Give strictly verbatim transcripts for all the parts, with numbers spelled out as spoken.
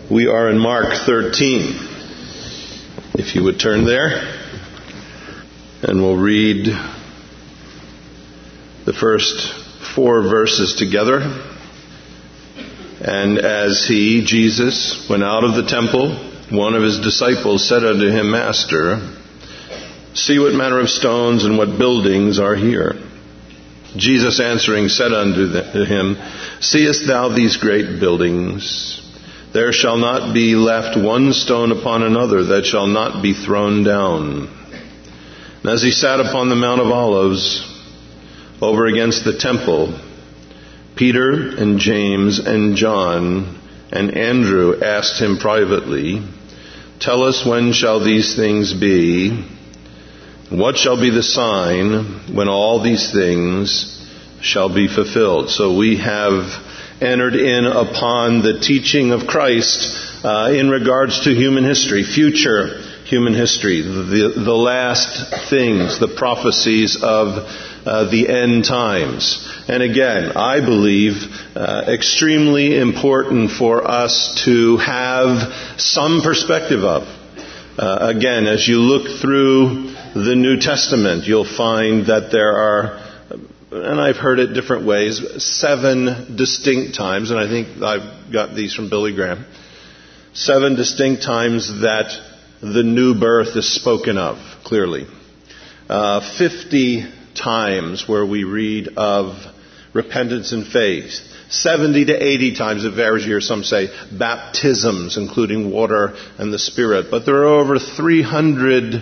We are in Mark thirteen. If you would turn there, and we'll read the first four verses together. And as he, Jesus, went out of the temple, one of his disciples said unto him, Master, see what manner of stones and what buildings are here. Jesus answering said unto him, Seest thou these great buildings? There shall not be left one stone upon another that shall not be thrown down. And as he sat upon the Mount of Olives, over against the temple, Peter and James and John and Andrew asked him privately, Tell us, when shall these things be? What shall be the sign when all these things shall be fulfilled? So we have entered in upon the teaching of Christ uh, in regards to human history, future human history, the, the last things, the prophecies of uh, the end times. And again, I believe uh, extremely important for us to have some perspective of. Uh, again, as you look through the New Testament, you'll find that there are, and I've heard it different ways, seven distinct times, and I think I've got these from Billy Graham, seven distinct times that the new birth is spoken of, clearly. Uh, fifty times where we read of repentance and faith. seventy to eighty times, it varies here, some say, baptisms, including water and the Spirit. But there are over three hundred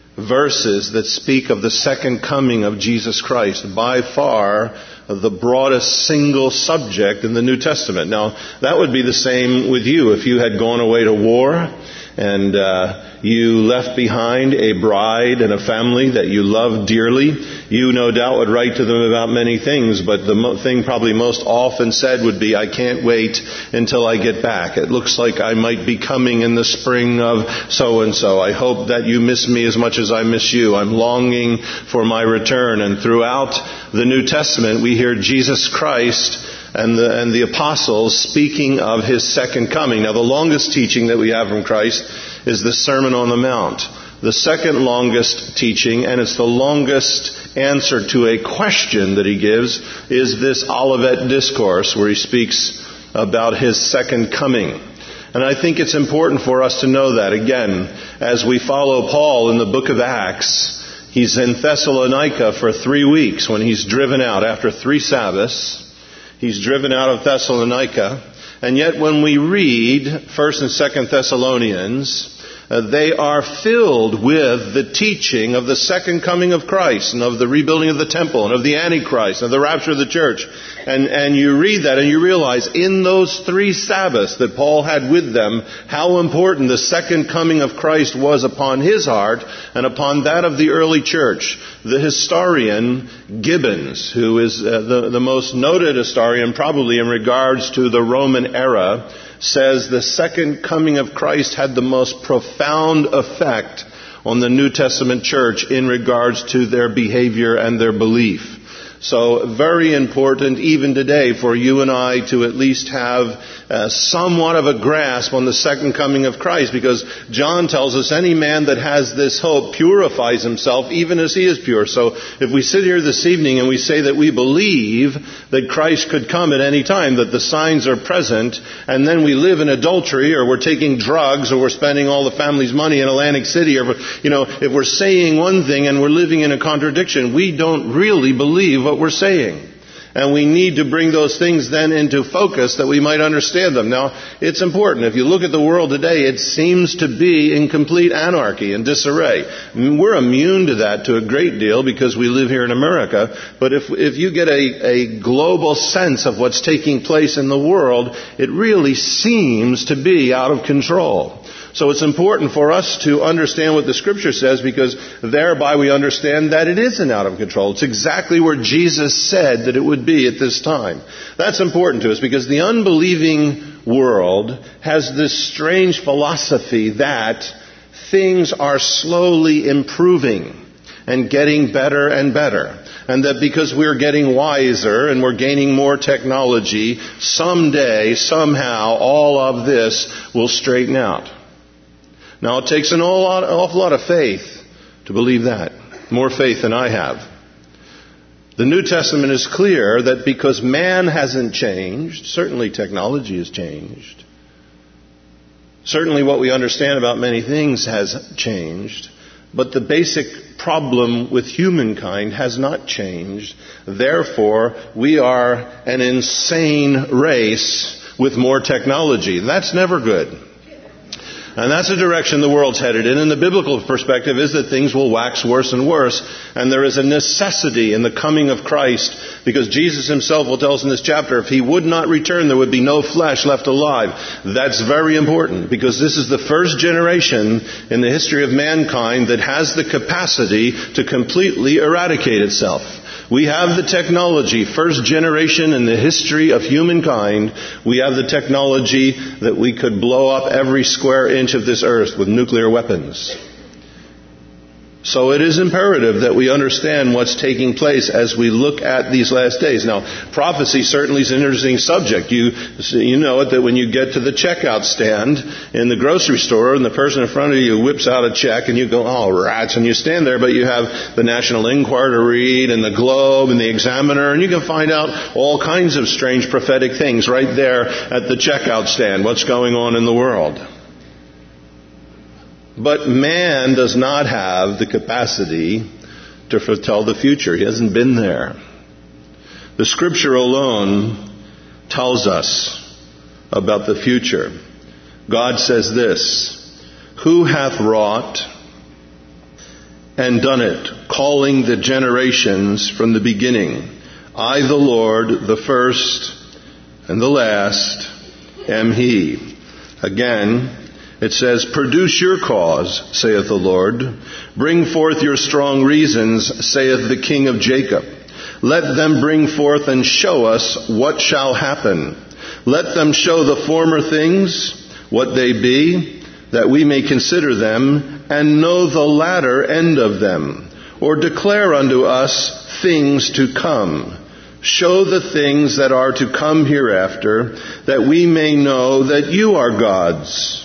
verses that speak of the second coming of Jesus Christ, by far the broadest single subject in the New Testament. Now, that would be the same with you if you had gone away to war and uh, you left behind a bride and a family that you loved dearly. You no doubt would write to them about many things, but the mo- thing probably most often said would be, I can't wait until I get back. It looks like I might be coming in the spring of so-and-so. I hope that you miss me as much as I miss you. I'm longing for my return. And throughout the New Testament, we hear Jesus Christ and the, and the apostles speaking of his second coming. Now, the longest teaching that we have from Christ is the Sermon on the Mount. The second longest teaching, and it's the longest answer to a question that he gives, is this Olivet Discourse, where he speaks about his second coming. And I think it's important for us to know that. Again, as we follow Paul in the book of Acts, he's in Thessalonica for three weeks when he's driven out after three Sabbaths. He's driven out of Thessalonica. And yet when we read First and Second Thessalonians, Uh, they are filled with the teaching of the second coming of Christ and of the rebuilding of the temple and of the Antichrist and of the rapture of the church. And, and you read that and you realize in those three Sabbaths that Paul had with them how important the second coming of Christ was upon his heart and upon that of the early church. The historian Gibbons, who is uh, the, the most noted historian probably in regards to the Roman era, says the second coming of Christ had the most profound effect on the New Testament church in regards to their behavior and their belief. So very important even today for you and I to at least have uh, somewhat of a grasp on the second coming of Christ, because John tells us any man that has this hope purifies himself even as he is pure. So if we sit here this evening and we say that we believe that Christ could come at any time, that the signs are present, and then we live in adultery, or we're taking drugs, or we're spending all the family's money in Atlantic City, or, you know, if we're saying one thing and we're living in a contradiction, we don't really believe what we're saying. And we need to bring those things then into focus that we might understand them. Now, it's important. If you look at the world today, it seems to be in complete anarchy and disarray. I mean, we're immune to that to a great deal because we live here in America. But if if you get a, a global sense of what's taking place in the world, it really seems to be out of control. So it's important for us to understand what the Scripture says, because thereby we understand that it isn't out of control. It's exactly where Jesus said that it would be at this time. That's important to us because the unbelieving world has this strange philosophy that things are slowly improving and getting better and better. And that because we're getting wiser and we're gaining more technology, someday, somehow, all of this will straighten out. Now, it takes an awful lot, awful lot of faith to believe that. More faith than I have. The New Testament is clear that because man hasn't changed, certainly technology has changed. Certainly what we understand about many things has changed. But the basic problem with humankind has not changed. Therefore, we are an insane race with more technology. That's never good. And that's the direction the world's headed in. And the biblical perspective is that things will wax worse and worse. And there is a necessity in the coming of Christ, because Jesus himself will tell us in this chapter, if he would not return, there would be no flesh left alive. That's very important, because this is the first generation in the history of mankind that has the capacity to completely eradicate itself. We have the technology, first generation in the history of humankind, we have the technology that we could blow up every square inch of this earth with nuclear weapons. So it is imperative that we understand what's taking place as we look at these last days. Now, prophecy certainly is an interesting subject. You you know it that when you get to the checkout stand in the grocery store and the person in front of you whips out a check and you go, oh, rats, and you stand there, but you have the National Enquirer to read and the Globe and the Examiner, and you can find out all kinds of strange prophetic things right there at the checkout stand, what's going on in the world. But man does not have the capacity to foretell the future. He hasn't been there. The Scripture alone tells us about the future. God says this, who hath wrought and done it, calling the generations from the beginning? I, the Lord, the first and the last, am He. Again, it says, produce your cause, saith the Lord. Bring forth your strong reasons, saith the King of Jacob. Let them bring forth and show us what shall happen. Let them show the former things, what they be, that we may consider them, and know the latter end of them. Or declare unto us things to come. Show the things that are to come hereafter, that we may know that you are gods.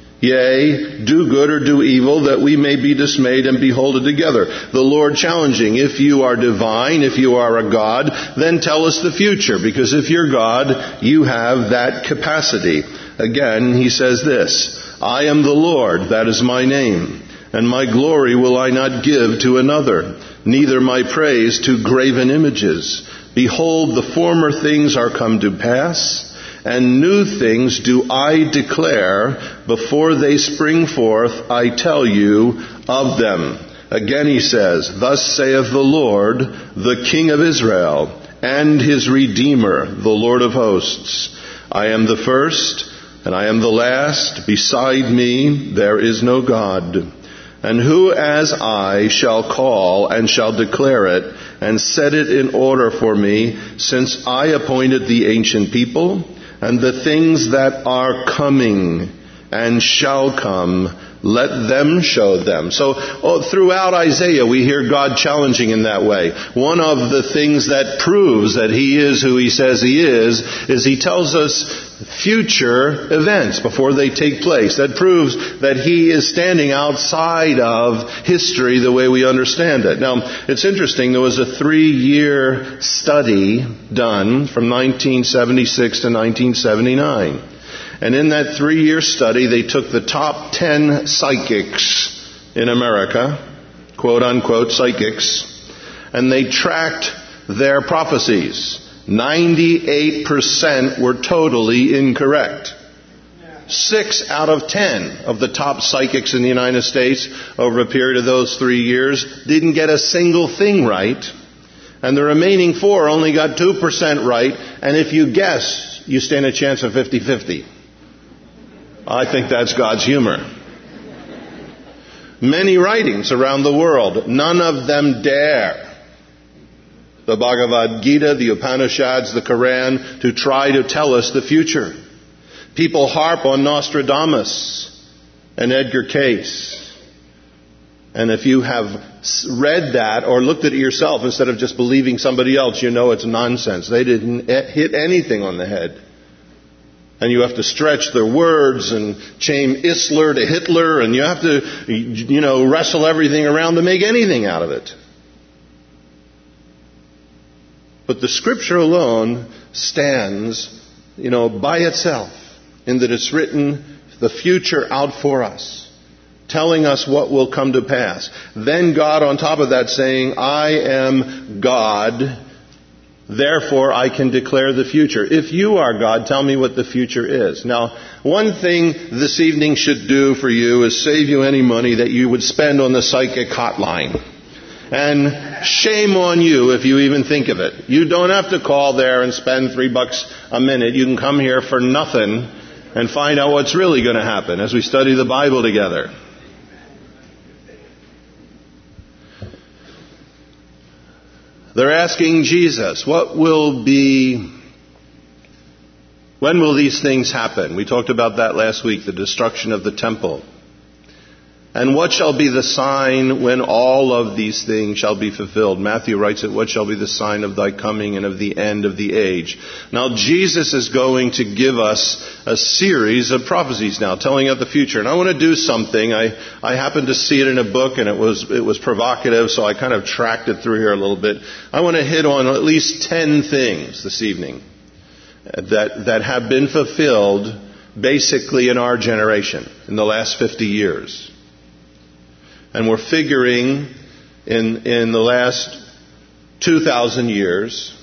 Yea, do good or do evil, that we may be dismayed and behold it together. The Lord challenging, if you are divine, if you are a God, then tell us the future, because if you're God, you have that capacity. Again, he says this, I am the Lord, that is my name, and my glory will I not give to another, neither my praise to graven images. Behold, the former things are come to pass, and new things do I declare, before they spring forth, I tell you of them. Again he says, thus saith the Lord, the King of Israel, and his Redeemer, the Lord of hosts. I am the first, and I am the last. Beside me there is no God. And who as I shall call and shall declare it, and set it in order for me, since I appointed the ancient people, and the things that are coming and shall come, let them show them. So oh, throughout Isaiah we hear God challenging in that way. One of the things that proves that He is who He says He is, is He tells us future events before they take place. That proves that He is standing outside of history the way we understand it. Now, it's interesting, there was a three-year study done from nineteen seventy-six to nineteen seventy-nine. And in that three-year study, they took the top ten psychics in America, quote-unquote psychics, and they tracked their prophecies. ninety-eight percent were totally incorrect. Six out of ten of the top psychics in the United States over a period of those three years didn't get a single thing right. And the remaining four only got two percent right. And if you guess, you stand a chance of fifty-fifty. I think that's God's humor. Many writings around the world, none of them dare. The Bhagavad Gita, the Upanishads, the Quran, to try to tell us the future. People harp on Nostradamus and Edgar Cayce. And if you have read that or looked at it yourself instead of just believing somebody else, you know it's nonsense. They didn't hit anything on the head. And you have to stretch their words and change Isler to Hitler, and you have to, you know, wrestle everything around to make anything out of it. But the Scripture alone stands, you know, by itself, in that it's written the future out for us, telling us what will come to pass. Then God on top of that saying, I am God, therefore I can declare the future. If you are God, tell me what the future is. Now, one thing this evening should do for you is save you any money that you would spend on the psychic hotline. And shame on you if you even think of it. You don't have to call there and spend three bucks a minute. You can come here for nothing and find out what's really going to happen as we study the Bible together. They're asking Jesus, what will be, when will these things happen? We talked about that last week, the destruction of the temple. And what shall be the sign when all of these things shall be fulfilled? Matthew writes it, what shall be the sign of thy coming and of the end of the age? Now Jesus is going to give us a series of prophecies now, telling of the future. And I want to do something. I, I happened to see it in a book, and it was, it was provocative, so I kind of tracked it through here a little bit. I want to hit on at least ten things this evening that, that have been fulfilled basically in our generation, in the last fifty years. And we're figuring in in the last two thousand years,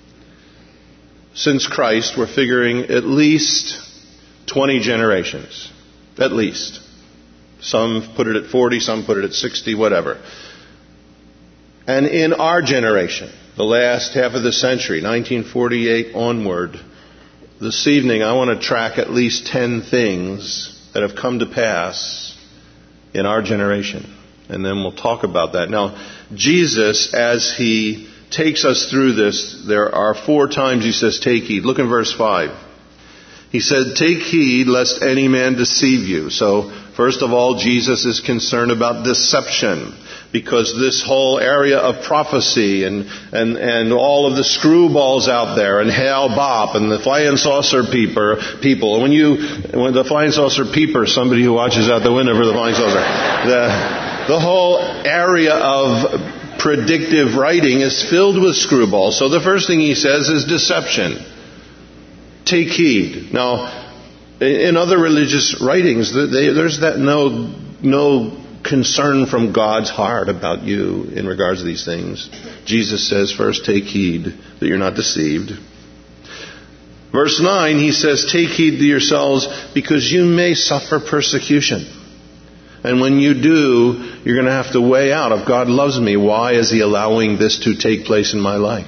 since Christ, we're figuring at least twenty generations. At least. Some put it at forty, some put it at sixty, whatever. And in our generation, the last half of the century, nineteen forty-eight onward, this evening I want to track at least ten things that have come to pass in our generation. And then we'll talk about that. Now, Jesus, as he takes us through this, there are four times he says, take heed. Look in verse five. He said, take heed lest any man deceive you. So, first of all, Jesus is concerned about deception, because this whole area of prophecy and, and, and all of the screwballs out there, and Hal Bopp and the flying saucer peeper, people. And when you, when the flying saucer peeper, somebody who watches out the window for the flying saucer, the, The whole area of predictive writing is filled with screwballs. So the first thing he says is deception. Take heed. Now, in other religious writings, they, there's that no, no concern from God's heart about you in regards to these things. Jesus says, first take heed that you're not deceived. Verse nine, he says, take heed to yourselves because you may suffer persecution. And when you do, you're going to have to weigh out, if God loves me, why is he allowing this to take place in my life?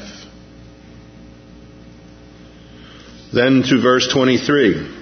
Then to verse twenty-three.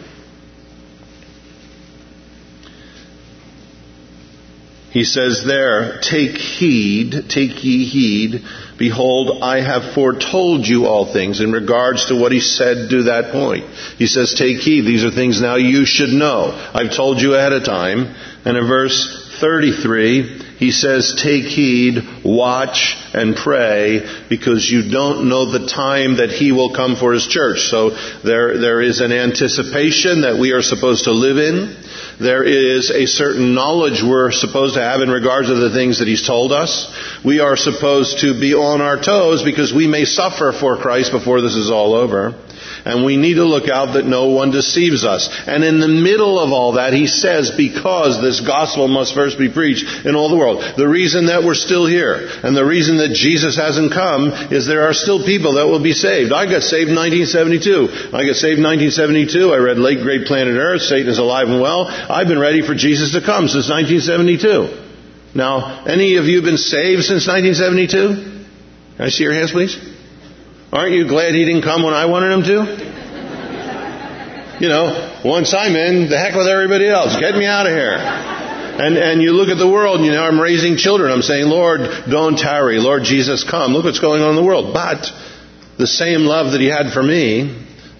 He says there, take heed, take ye heed. Behold, I have foretold you all things. In regards to what he said to that point, he says, take heed. These are things now you should know. I've told you ahead of time. And in verse thirty-three, he says, take heed, watch, and pray, because you don't know the time that he will come for his church. So there, there is an anticipation that we are supposed to live in. There is a certain knowledge we're supposed to have in regards to the things that he's told us. We are supposed to be on our toes because we may suffer for Christ before this is all over. And we need to look out that no one deceives us. And in the middle of all that, he says, because this gospel must first be preached in all the world. The reason that we're still here and the reason that Jesus hasn't come is there are still people that will be saved. I got saved in nineteen seventy-two. I got saved in nineteen seventy-two. I read Late Great Planet Earth. Satan is alive and well. I've been ready for Jesus to come since nineteen seventy-two. Now, any of you been saved since nineteen seventy-two? Can I see your hands, please? Aren't you glad he didn't come when I wanted him to? You know, once I'm in, the heck with everybody else. Get me out of here. And and you look at the world, and you know, I'm raising children. I'm saying, Lord, don't tarry. Lord Jesus, come. Look what's going on in the world. But the same love that he had for me,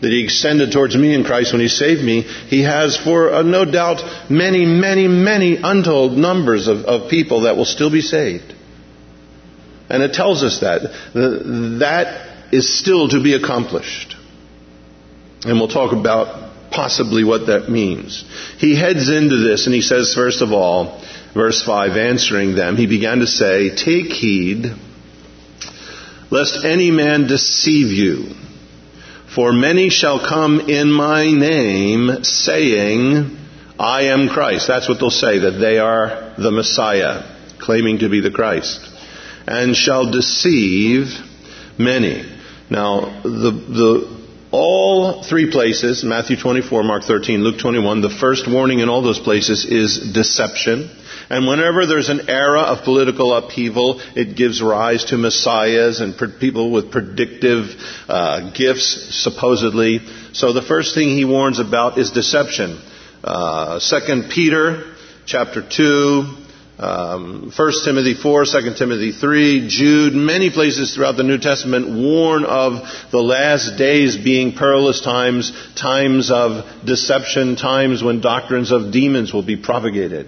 that he extended towards me in Christ when he saved me, he has for uh, no doubt many, many, many untold numbers of, of people that will still be saved. And it tells us that. That is still to be accomplished. And we'll talk about possibly what that means. He heads into this and he says, first of all, verse five, answering them, he began to say, take heed, lest any man deceive you. For many shall come in my name, saying, I am Christ. That's what they'll say, that they are the Messiah, claiming to be the Christ. And shall deceive many. Now, the the all three places, Matthew twenty-four, Mark thirteen, Luke twenty-one, the first warning in all those places is deception. And whenever there's an era of political upheaval, it gives rise to messiahs and people with predictive uh, gifts, supposedly. So the first thing he warns about is deception. Uh, Second Peter, chapter two, um, First Timothy four, Second Timothy three, Jude, many places throughout the New Testament warn of the last days being perilous times, times of deception, times when doctrines of demons will be propagated.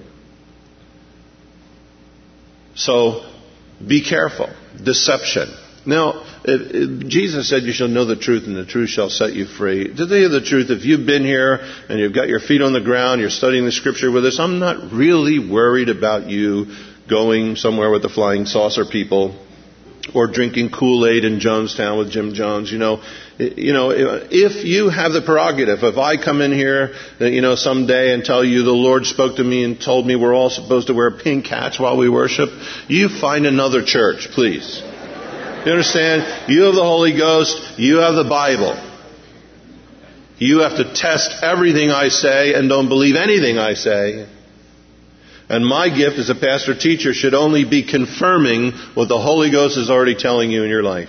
So, be careful. Deception. Now, if, if Jesus said you shall know the truth and the truth shall set you free. To tell you the truth, if you've been here and you've got your feet on the ground, you're studying the scripture with us, I'm not really worried about you going somewhere with the flying saucer people or drinking Kool-Aid in Jonestown with Jim Jones. You know, you know, if you have the prerogative, if I come in here, you know, someday and tell you the Lord spoke to me and told me we're all supposed to wear pink hats while we worship, you find another church, please. You understand? You have the Holy Ghost. You have the Bible. You have to test everything I say and don't believe anything I say. And my gift as a pastor teacher should only be confirming what the Holy Ghost is already telling you in your life.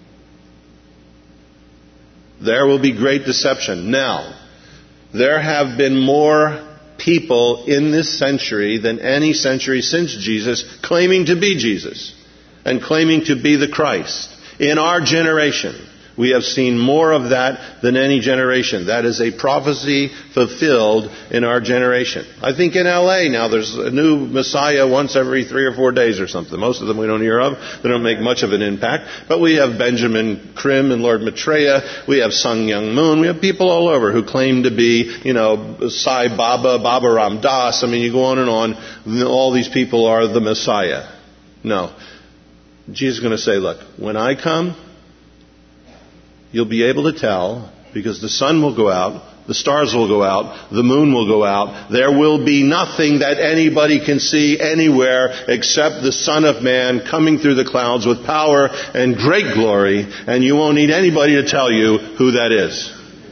There will be great deception. Now, there have been more people in this century than any century since Jesus claiming to be Jesus and claiming to be the Christ. In our generation, we have seen more of that than any generation. That is a prophecy fulfilled in our generation. I think in L A now there's a new Messiah once every three or four days or something. Most of them we don't hear of. They don't make much of an impact. But we have Benjamin Krim and Lord Maitreya. We have Sun Myung Moon. We have people all over who claim to be, you know, Sai Baba, Baba Ram Das. I mean, you go on and on. All these people are the Messiah. No. Jesus is going to say, look, when I come, you'll be able to tell, because the sun will go out, the stars will go out, the moon will go out. There will be nothing that anybody can see anywhere except the Son of Man coming through the clouds with power and great glory, and you won't need anybody to tell you who that is.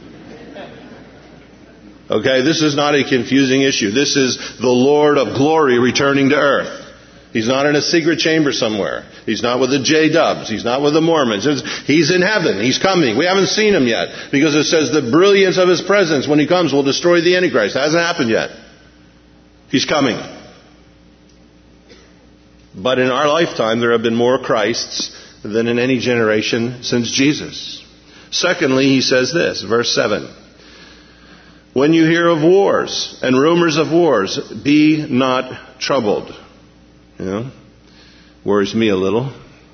Okay, this is not a confusing issue. This is the Lord of glory returning to earth. He's not in a secret chamber somewhere. He's not with the J-Dubs. He's not with the Mormons. He's in heaven. He's coming. We haven't seen him yet because it says the brilliance of his presence when he comes will destroy the Antichrist. It hasn't happened yet. He's coming. But in our lifetime, there have been more Christs than in any generation since Jesus. Secondly, he says this, verse seven. When you hear of wars and rumors of wars, be not troubled. You know, worries me a little.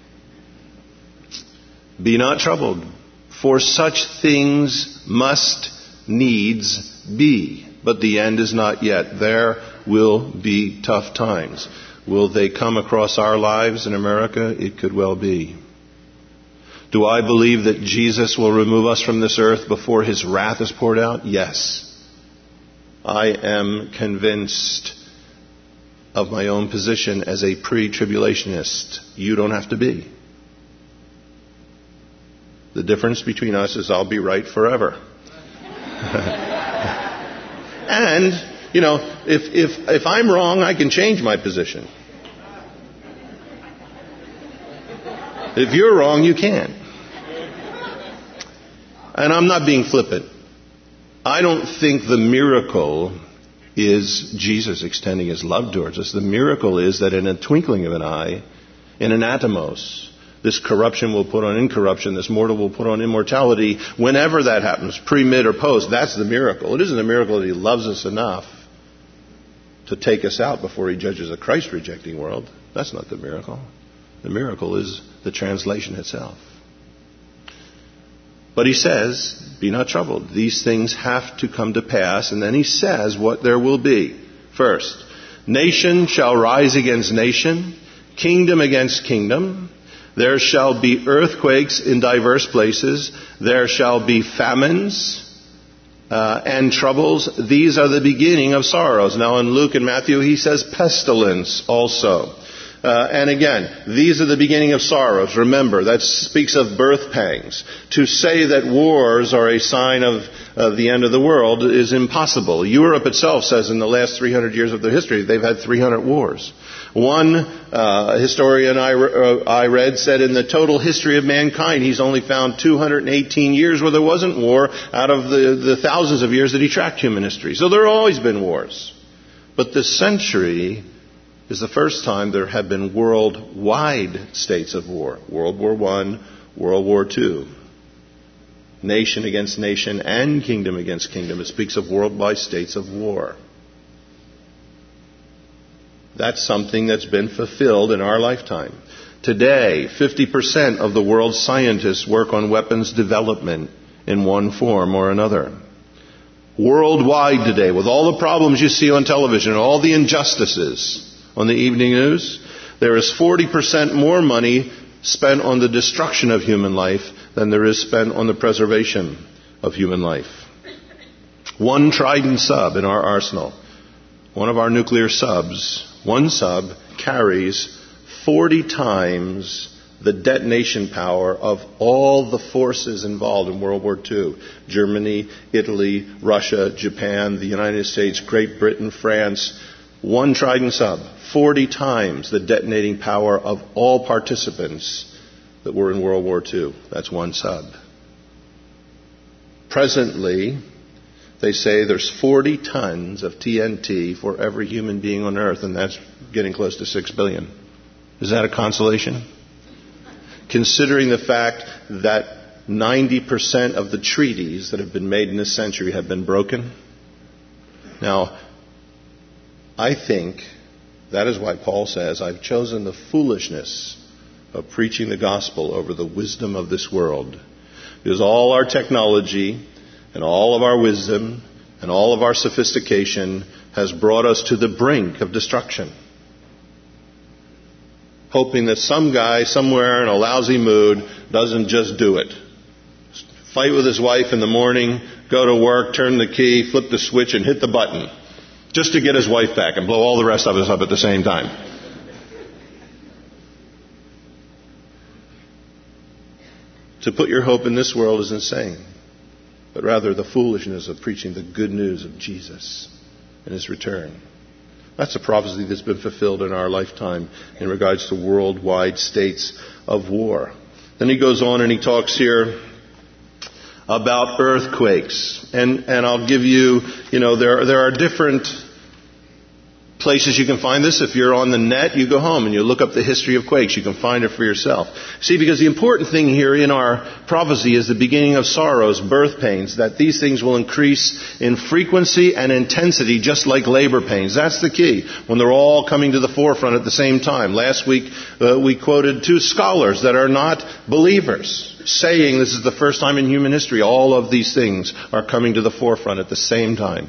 Be not troubled, for such things must needs be. But the end is not yet. There will be tough times. Will they come across our lives in America? It could well be. Do I believe that Jesus will remove us from this earth before his wrath is poured out? Yes. I am convinced of my own position as a pre-tribulationist. You don't have to be. The difference between us is I'll be right forever. And, you know, if, if, if I'm wrong, I can change my position. If you're wrong, you can. And I'm not being flippant. I don't think the miracle is Jesus extending his love towards us. The miracle is that in a twinkling of an eye, in an atomos, This corruption will put on incorruption. This mortal will put on immortality. Whenever that happens, pre, mid, or post, that's the miracle. It isn't a miracle that he loves us enough to take us out before he judges a Christ-rejecting world. That's not the miracle. The miracle is the translation itself. But he says, be not troubled. These things have to come to pass. And then he says what there will be. First, nation shall rise against nation, kingdom against kingdom. There shall be earthquakes in diverse places. There shall be famines uh, and troubles. These are the beginning of sorrows. Now in Luke and Matthew he says pestilence also. Uh, and again, these are the beginning of sorrows. Remember, that speaks of birth pangs. To say that wars are a sign of, of the end of the world is impossible. Europe itself says in the last three hundred years of their history, they've had three hundred wars. One uh, historian I, uh, I read said in the total history of mankind, he's only found two hundred eighteen years where there wasn't war out of the, the thousands of years that he tracked human history. So there have always been wars. But this century is the first time there have been worldwide states of war. World War One, World War Two. Nation against nation and kingdom against kingdom. It speaks of worldwide states of war. That's something that's been fulfilled in our lifetime. Today, fifty percent of the world's scientists work on weapons development in one form or another. Worldwide today, with all the problems you see on television, all the injustices on the evening news, there is forty percent more money spent on the destruction of human life than there is spent on the preservation of human life. One Trident sub in our arsenal, one of our nuclear subs, one sub carries forty times the detonation power of all the forces involved in World War Two. Germany, Italy, Russia, Japan, the United States, Great Britain, France. One Trident sub, forty times the detonating power of all participants that were in World War Two. That's one sub. Presently, they say there's forty tons of T N T for every human being on Earth, and that's getting close to six billion. Is that a consolation? Considering the fact that ninety percent of the treaties that have been made in this century have been broken. Now, I think that is why Paul says, I've chosen the foolishness of preaching the gospel over the wisdom of this world. Because all our technology and all of our wisdom and all of our sophistication has brought us to the brink of destruction. Hoping that some guy somewhere in a lousy mood doesn't just do it. Fight with his wife in the morning, go to work, turn the key, flip the switch, and hit the button. Just to get his wife back and blow all the rest of us up at the same time. To put your hope in this world is insane. But rather the foolishness of preaching the good news of Jesus and His return. That's a prophecy that's been fulfilled in our lifetime in regards to worldwide states of war. Then he goes on and he talks here about earthquakes. And and I'll give you, you know, there there are different places you can find this. If you're on the net, you go home and you look up the history of quakes. You can find it for yourself. See, because the important thing here in our prophecy is the beginning of sorrows, birth pains, that these things will increase in frequency and intensity just like labor pains. That's the key, when they're all coming to the forefront at the same time. Last week uh, we quoted two scholars that are not believers, saying this is the first time in human history all of these things are coming to the forefront at the same time.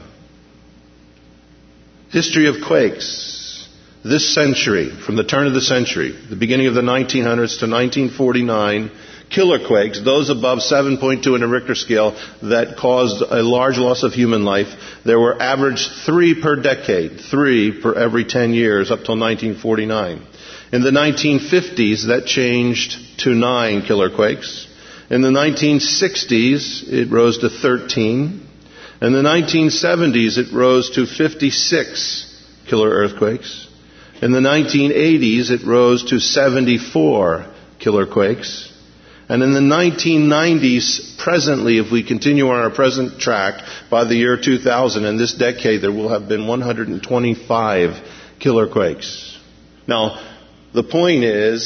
History of quakes. This century, from the turn of the century, the beginning of the nineteen hundreds to nineteen forty-nine, killer quakes, those above seven point two in the Richter scale that caused a large loss of human life. There were average three per decade, three per every ten years up till nineteen forty-nine. In the nineteen fifties, that changed to nine killer quakes. In the nineteen sixties, it rose to thirteen. In the nineteen seventies, it rose to fifty-six killer earthquakes. In the nineteen eighties, it rose to seventy-four killer quakes. And in the nineteen nineties, presently, if we continue on our present track, by the year two thousand, in this decade, there will have been one hundred twenty-five killer quakes. Now, the point is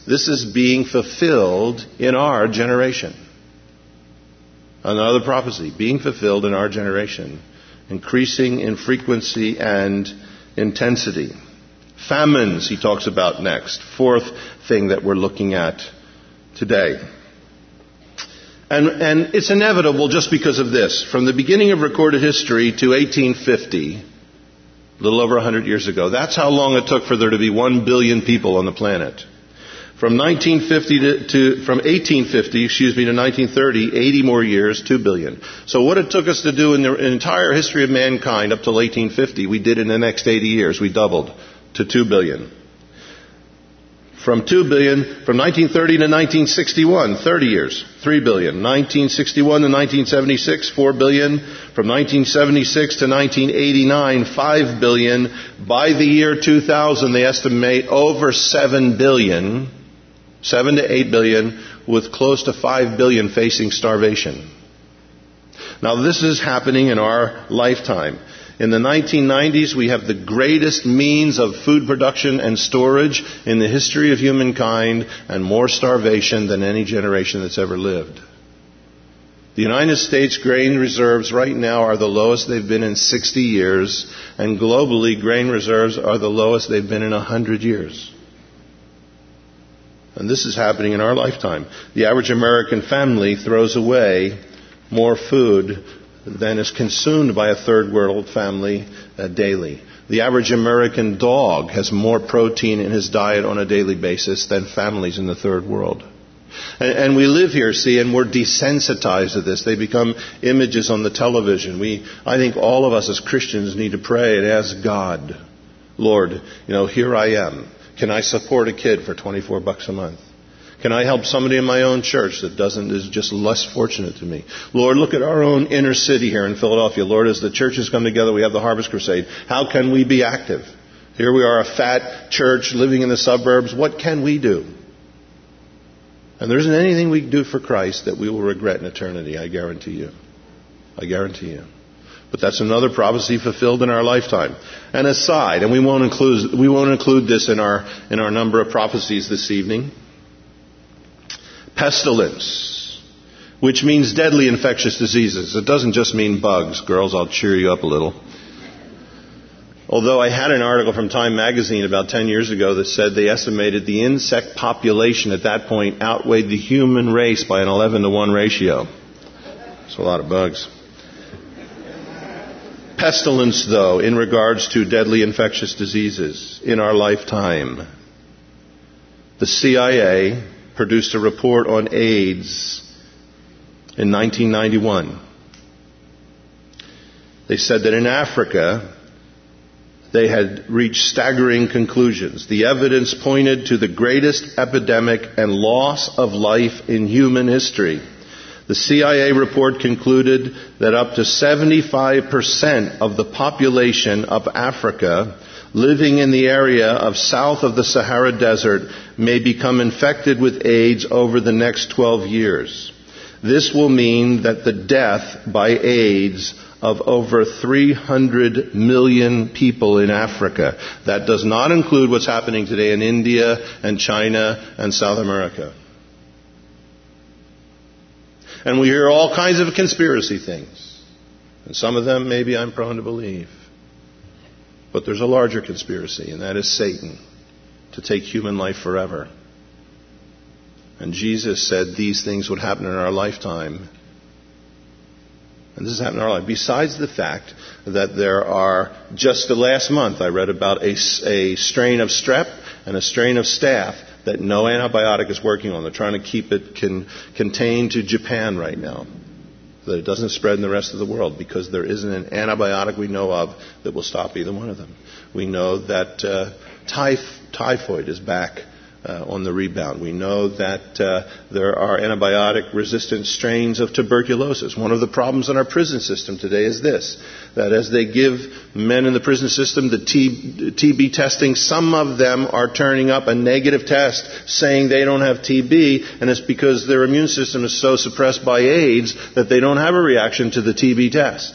This is being fulfilled in our generation. Another prophecy, being fulfilled in our generation, increasing in frequency and intensity. Famines, he talks about next. Fourth thing that we're looking at today. And, and it's inevitable just because of this. From the beginning of recorded history to eighteen fifty, a little over one hundred years ago, that's how long it took for there to be one billion people on the planet. From nineteen fifty to, to from eighteen fifty, excuse me, to nineteen thirty, eighty more years, two billion. So what it took us to do in the entire history of mankind up till eighteen fifty, we did in the next eighty years. We doubled to two billion. From two billion, from nineteen thirty to nineteen sixty-one, thirty years, three billion. nineteen sixty-one to nineteen seventy-six, four billion. From nineteen seventy-six to nineteen eighty-nine, five billion. By the year two thousand, they estimate over seven billion. Seven to eight billion, with close to five billion facing starvation. Now this is happening in our lifetime. In the nineteen nineties, we have the greatest means of food production and storage in the history of humankind, and more starvation than any generation that's ever lived. The United States grain reserves right now are the lowest they've been in sixty years, and globally grain reserves are the lowest they've been in one hundred years. And this is happening in our lifetime. The average American family throws away more food than is consumed by a third world family uh, daily. The average American dog has more protein in his diet on a daily basis than families in the third world. And, and we live here, see, and we're desensitized to this. They become images on the television. We, I think all of us as Christians need to pray and ask God, Lord, you know, here I am. Can I support a kid for twenty-four bucks a month? Can I help somebody in my own church that doesn't, is just less fortunate to me? Lord, look at our own inner city here in Philadelphia. Lord, as the churches come together, we have the Harvest Crusade. How can we be active? Here we are, a fat church living in the suburbs. What can we do? And there isn't anything we can do for Christ that we will regret in eternity, I guarantee you. I guarantee you. But that's another prophecy fulfilled in our lifetime. And aside, and we won't include we won't include this in our in our number of prophecies this evening. Pestilence, which means deadly infectious diseases. It doesn't just mean bugs. Girls, I'll cheer you up a little. Although I had an article from Time magazine about ten years ago that said they estimated the insect population at that point outweighed the human race by an eleven to one ratio. That's a lot of bugs. Pestilence, though, in regards to deadly infectious diseases in our lifetime. The C I A produced a report on AIDS in nineteen ninety-one. They said that in Africa, they had reached staggering conclusions. The evidence pointed to the greatest epidemic and loss of life in human history. The C I A report concluded that up to seventy-five percent of the population of Africa living in the area of south of the Sahara Desert may become infected with AIDS over the next twelve years. This will mean that the death by AIDS of over three hundred million people in Africa. That does not include what's happening today in India and China and South America. And we hear all kinds of conspiracy things. And some of them maybe I'm prone to believe. But there's a larger conspiracy, and that is Satan, to take human life forever. And Jesus said these things would happen in our lifetime. And this has happened in our life. Besides the fact that there are, just the last month, I read about a, a strain of strep and a strain of staph that no antibiotic is working on. They're trying to keep it con- contained to Japan right now, so that it doesn't spread in the rest of the world, because there isn't an antibiotic we know of that will stop either one of them. We know that uh, typh- typhoid is back uh, on the rebound. We know that uh, there are antibiotic-resistant strains of tuberculosis. One of the problems in our prison system today is this, that as they give men in the prison system the T- TB testing, some of them are turning up a negative test saying they don't have T B, and it's because their immune system is so suppressed by AIDS that they don't have a reaction to the T B test.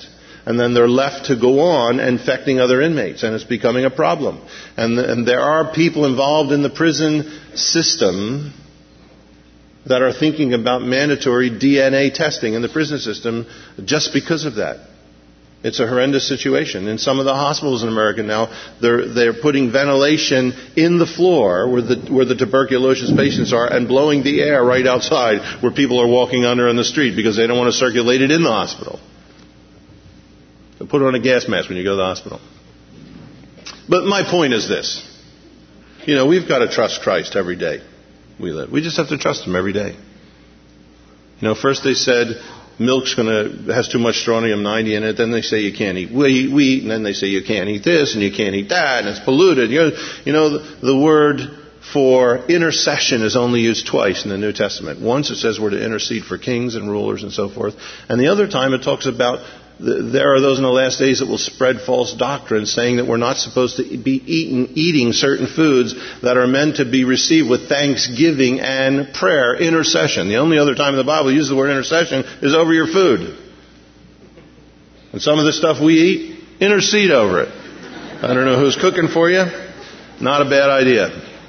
And then they're left to go on infecting other inmates, and it's becoming a problem. And, and there are people involved in the prison system that are thinking about mandatory D N A testing in the prison system just because of that. It's a horrendous situation. In some of the hospitals in America now, they're they're putting ventilation in the floor where the where the tuberculosis patients are and blowing the air right outside where people are walking under on the street because they don't want to circulate it in the hospital. So put on a gas mask when you go to the hospital. But my point is this. You know, we've got to trust Christ every day we live. We just have to trust Him every day. You know, first they said milk's gonna has too much strontium ninety in it. Then they say you can't eat wheat, and then they say you can't eat this and you can't eat that, and it's polluted. You know, you know the, the word for intercession is only used twice in the New Testament. Once it says we're to intercede for kings and rulers and so forth, and the other time it talks about there are those in the last days that will spread false doctrine, saying that we're not supposed to be eating, eating certain foods that are meant to be received with thanksgiving and prayer, intercession. The only other time in the Bible uses the word intercession is over your food. And some of the stuff we eat, intercede over it. I don't know who's cooking for you. Not a bad idea.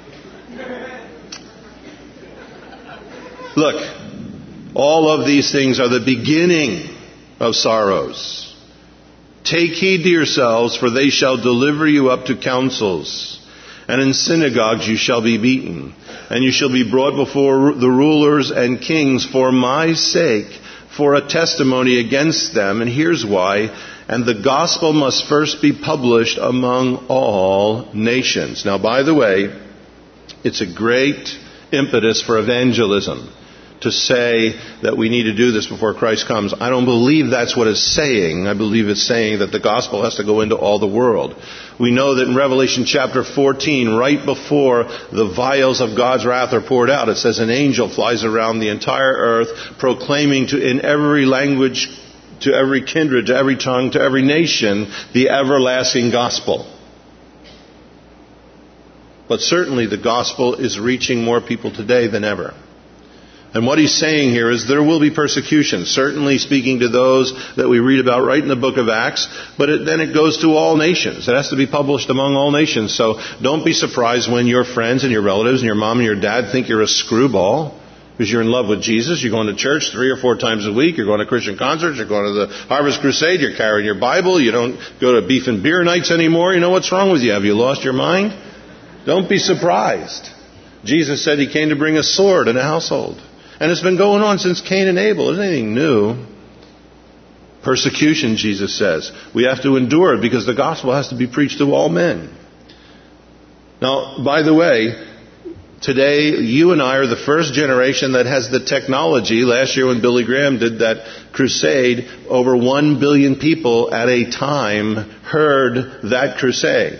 Look, all of these things are the beginning of sorrows. Take heed to yourselves, for they shall deliver you up to councils, and in synagogues you shall be beaten, and you shall be brought before the rulers and kings for my sake, for a testimony against them. And here's why. And the gospel must first be published among all nations. Now, by the way, it's a great impetus for evangelism to say that we need to do this before Christ comes. I don't believe that's what it's saying. I believe it's saying that the gospel has to go into all the world. We know that in Revelation chapter fourteen, right before the vials of God's wrath are poured out, it says an angel flies around the entire earth proclaiming to in every language, to every kindred, to every tongue, to every nation, the everlasting gospel. But certainly the gospel is reaching more people today than ever. And what he's saying here is there will be persecution, certainly speaking to those that we read about right in the book of Acts, but it, then it goes to all nations. It has to be published among all nations. So don't be surprised when your friends and your relatives and your mom and your dad think you're a screwball because you're in love with Jesus. You're going to church three or four times a week. You're going to Christian concerts. You're going to the Harvest Crusade. You're carrying your Bible. You don't go to beef and beer nights anymore. You know what's wrong with you? Have you lost your mind? Don't be surprised. Jesus said He came to bring a sword in a household. And it's been going on since Cain and Abel. Isn't anything new. Persecution, Jesus says. We have to endure it because the gospel has to be preached to all men. Now, by the way, today you and I are the first generation that has the technology. Last year when Billy Graham did that crusade, over one billion people at a time heard that crusade.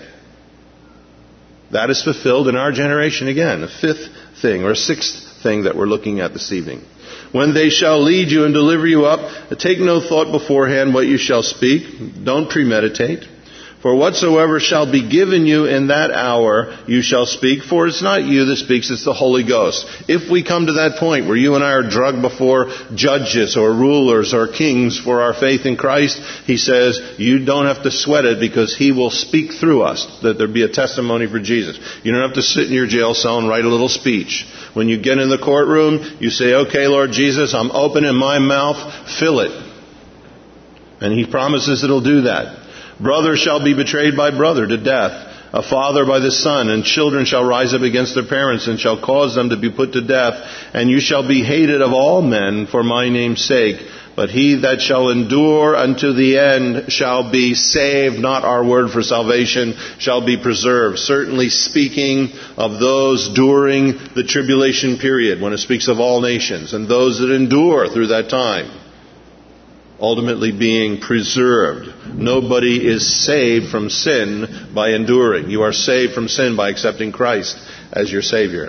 That is fulfilled in our generation again. A fifth thing or a sixth thing that we're looking at this evening. When they shall lead you and deliver you up, take no thought beforehand what you shall speak. Don't premeditate. For whatsoever shall be given you in that hour, you shall speak. For it's not you that speaks, it's the Holy Ghost. If we come to that point where you and I are drugged before judges or rulers or kings for our faith in Christ, He says, you don't have to sweat it because He will speak through us, that there be a testimony for Jesus. You don't have to sit in your jail cell and write a little speech. When you get in the courtroom, you say, okay, Lord Jesus, I'm opening my mouth, fill it. And He promises that He'll do that. Brother shall be betrayed by brother to death, a father by the son, and children shall rise up against their parents and shall cause them to be put to death. And you shall be hated of all men for my name's sake. But he that shall endure unto the end shall be saved. Not our word for salvation, shall be preserved. Certainly speaking of those during the tribulation period, when it speaks of all nations, and those that endure through that time, ultimately being preserved. Nobody is saved from sin by enduring. You are saved from sin by accepting Christ as your Savior.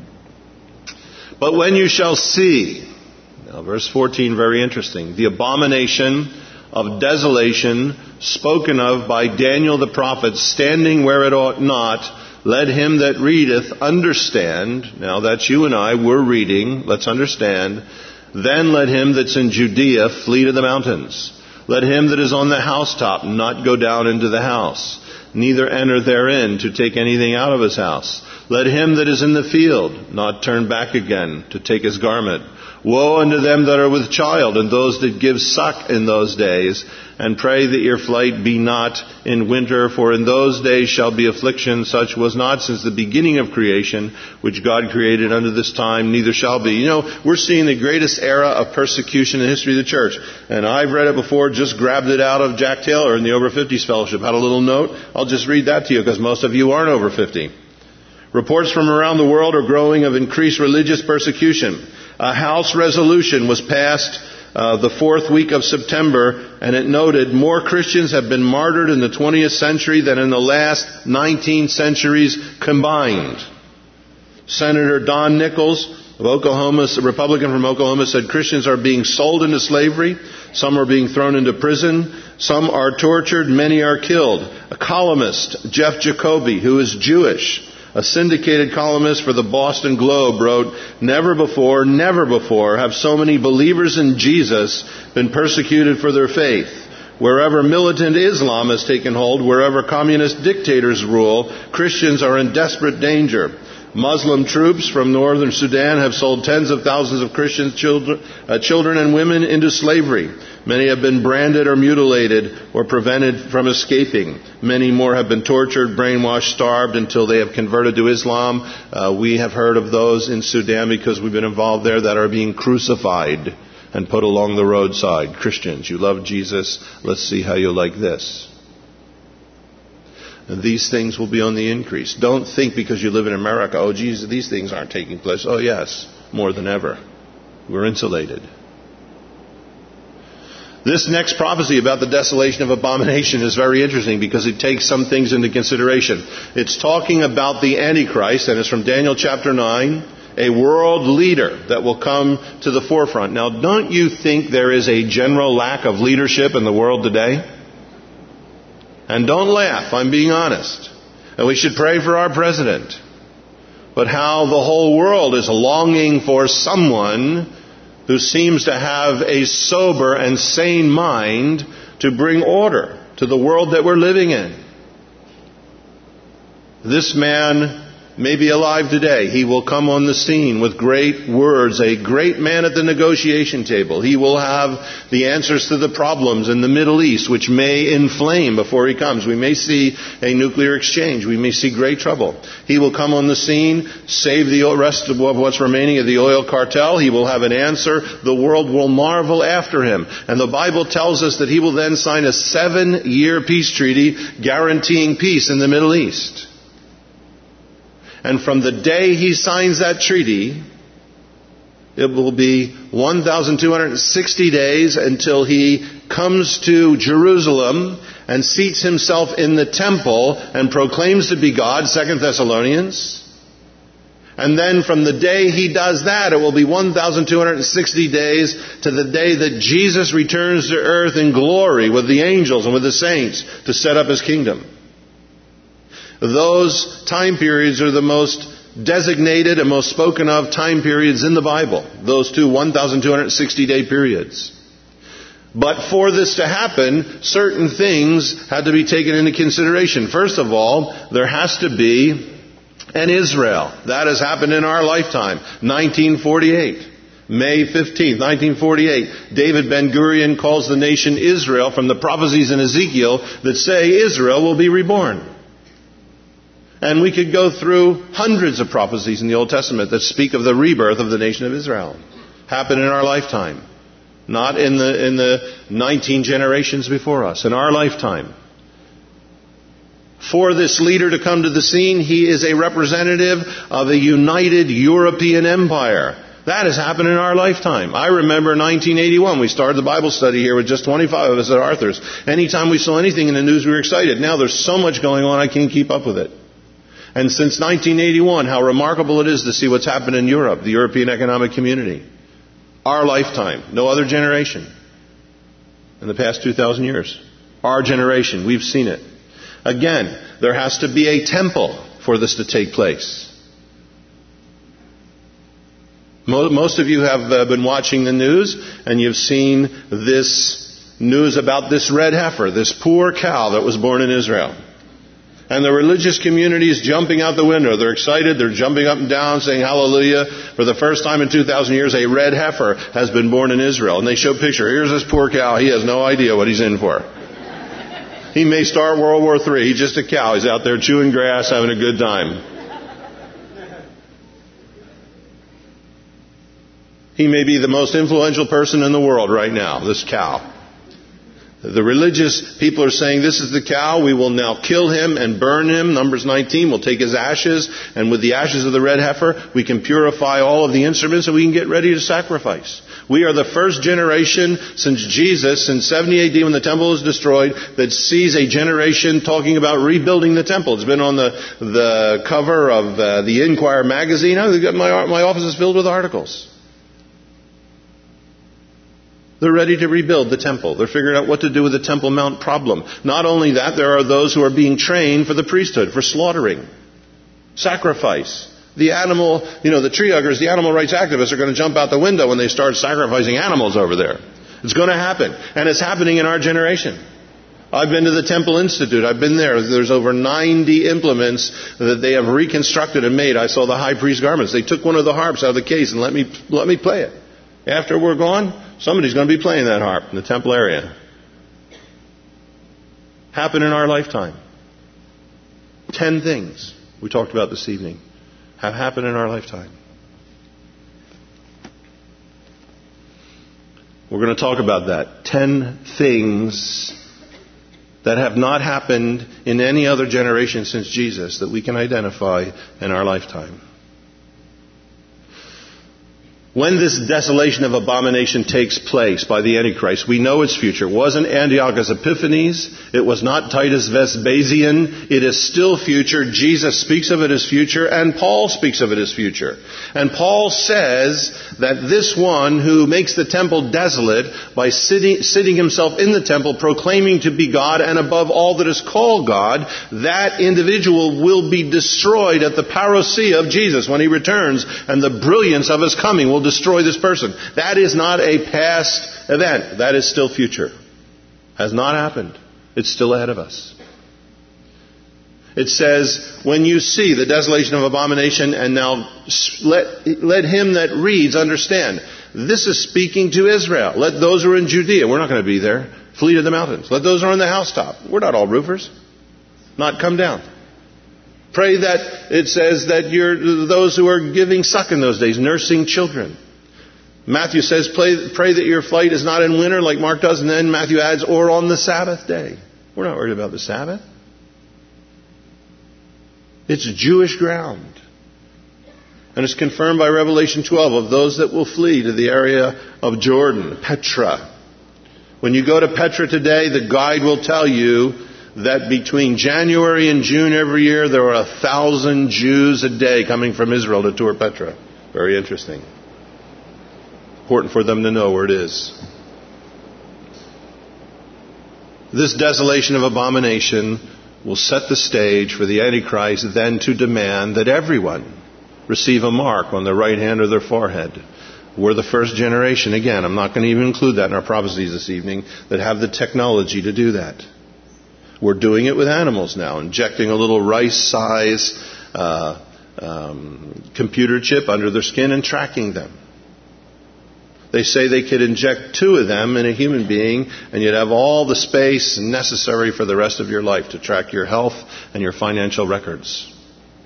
But when you shall see, now verse fourteen, very interesting, the abomination of desolation spoken of by Daniel the prophet, standing where it ought not, let him that readeth understand. Now that's you and I, we're reading, let's understand. Then let him that's in Judea flee to the mountains. Let him that is on the housetop not go down into the house, neither enter therein to take anything out of his house. Let him that is in the field not turn back again to take his garment. Woe unto them that are with child, and those that give suck in those days. And pray that your flight be not in winter, for in those days shall be affliction, such was not since the beginning of creation, which God created unto this time, neither shall be. You know, we're seeing the greatest era of persecution in the history of the church. And I've read it before, just grabbed it out of Jack Taylor in the Over fifties Fellowship. Had a little note. I'll just read that to you, because most of you aren't over fifty. Reports from around the world are growing of increased religious persecution. A House resolution was passed uh, the fourth week of September, and it noted more Christians have been martyred in the twentieth century than in the last nineteen centuries combined. Senator Don Nichols of Oklahoma, a Republican from Oklahoma, said Christians are being sold into slavery. Some are being thrown into prison. Some are tortured. Many are killed. A columnist, Jeff Jacoby, who is Jewish, a syndicated columnist for the Boston Globe, wrote, "Never before, never before have so many believers in Jesus been persecuted for their faith. Wherever militant Islam has taken hold, wherever communist dictators rule, Christians are in desperate danger. Muslim troops from northern Sudan have sold tens of thousands of Christian children, uh, children and women into slavery. Many have been branded or mutilated or prevented from escaping. Many more have been tortured, brainwashed, starved until they have converted to Islam. Uh, we have heard of those in Sudan because we've been involved there that are being crucified and put along the roadside. Christians, you love Jesus. Let's see how you like this." And these things will be on the increase. Don't think because you live in America, oh, geez, these things aren't taking place. Oh, yes, more than ever. We're insulated. This next prophecy about the desolation of abomination is very interesting because it takes some things into consideration. It's talking about the Antichrist, and it's from Daniel chapter nine, a world leader that will come to the forefront. Now, don't you think there is a general lack of leadership in the world today? And don't laugh, I'm being honest. And we should pray for our president. But how the whole world is longing for someone who seems to have a sober and sane mind to bring order to the world that we're living in. This man may be alive today. He will come on the scene with great words, a great man at the negotiation table. He will have the answers to the problems in the Middle East, which may inflame before he comes. We may see a nuclear exchange. We may see great trouble. He will come on the scene, save the rest of what's remaining of the oil cartel. He will have an answer. The world will marvel after him. And the Bible tells us that he will then sign a seven-year peace treaty guaranteeing peace in the Middle East. And from the day he signs that treaty, it will be one thousand two hundred sixty days until he comes to Jerusalem and seats himself in the temple and proclaims to be God, Second Thessalonians. And then from the day he does that, it will be one thousand two hundred sixty days to the day that Jesus returns to earth in glory with the angels and with the saints to set up his kingdom. Those time periods are the most designated and most spoken of time periods in the Bible. Those two one thousand two hundred sixty day periods. But for this to happen, certain things had to be taken into consideration. First of all, there has to be an Israel. That has happened in our lifetime. nineteen forty-eight. May fifteenth, nineteen forty-eight. David Ben-Gurion calls the nation Israel from the prophecies in Ezekiel that say Israel will be reborn. And we could go through hundreds of prophecies in the Old Testament that speak of the rebirth of the nation of Israel. Happened in our lifetime. Not in the in the nineteen generations before us. In our lifetime. For this leader to come to the scene, he is a representative of a united European empire. That has happened in our lifetime. I remember nineteen eighty-one, we started the Bible study here with just twenty-five of us at Arthur's. Anytime we saw anything in the news, we were excited. Now there's so much going on, I can't keep up with it. And since nineteen eighty-one, how remarkable it is to see what's happened in Europe, the European Economic Community. Our lifetime, no other generation in the past two thousand years. Our generation, we've seen it. Again, there has to be a temple for this to take place. Most of you have been watching the news, and you've seen this news about this red heifer, this poor cow that was born in Israel. And the religious community is jumping out the window. They're excited. They're jumping up and down saying hallelujah. For the first time in two thousand years, a red heifer has been born in Israel. And they show a picture. Here's this poor cow. He has no idea what he's in for. He may start World War Three. He's just a cow. He's out there chewing grass, having a good time. He may be the most influential person in the world right now, this cow. The religious people are saying, this is the cow, we will now kill him and burn him. Numbers nineteen, we'll take his ashes, and with the ashes of the red heifer, we can purify all of the instruments and we can get ready to sacrifice. We are the first generation since Jesus, since seventy A D when the temple was destroyed, that sees a generation talking about rebuilding the temple. It's been on the, the cover of uh, the Inquirer magazine. Oh, my, my office is filled with articles. They're ready to rebuild the temple. They're figuring out what to do with the Temple Mount problem. Not only that, there are those who are being trained for the priesthood, for slaughtering, sacrifice. The animal, you know, the tree huggers, the animal rights activists are going to jump out the window when they start sacrificing animals over there. It's going to happen. And it's happening in our generation. I've been to the Temple Institute. I've been there. There's over ninety implements that they have reconstructed and made. I saw the high priest garments. They took one of the harps out of the case and let me, let me play it. After we're gone, somebody's going to be playing that harp in the temple area. Happen in our lifetime. Ten things we talked about this evening have happened in our lifetime. We're going to talk about that. Ten things that have not happened in any other generation since Jesus that we can identify in our lifetime. When this desolation of abomination takes place by the Antichrist, we know its future. It wasn't Antiochus Epiphanes. It was not Titus Vespasian. It is still future. Jesus speaks of it as future, and Paul speaks of it as future. And Paul says that this one who makes the temple desolate by sitting, sitting himself in the temple, proclaiming to be God and above all that is called God, that individual will be destroyed at the parousia of Jesus when he returns, and the brilliance of his coming will destroy this person. That is not a past event. That is still future. Has not happened. It's still ahead of us. It says, when you see the desolation of abomination, and now let, let him that reads understand. This is speaking to Israel. Let those who are in Judea, we're not going to be there, flee to the mountains. Let those who are on the housetop. We're not all roofers. Not come down. Pray that, it says that you're those who are giving suck in those days, nursing children. Matthew says, pray, pray that your flight is not in winter like Mark does, and then Matthew adds, or on the Sabbath day. We're not worried about the Sabbath. It's Jewish ground. And it's confirmed by Revelation twelve of those that will flee to the area of Jordan, Petra. When you go to Petra today, the guide will tell you that between January and June every year, there are a thousand Jews a day coming from Israel to tour Petra. Very interesting. Important for them to know where it is. This desolation of abomination will set the stage for the Antichrist then to demand that everyone receive a mark on their right hand or their forehead. We're the first generation, again, I'm not going to even include that in our prophecies this evening, that have the technology to do that. We're doing it with animals now, injecting a little rice-size uh, um, computer chip under their skin and tracking them. They say they could inject two of them in a human being, and you'd have all the space necessary for the rest of your life to track your health and your financial records.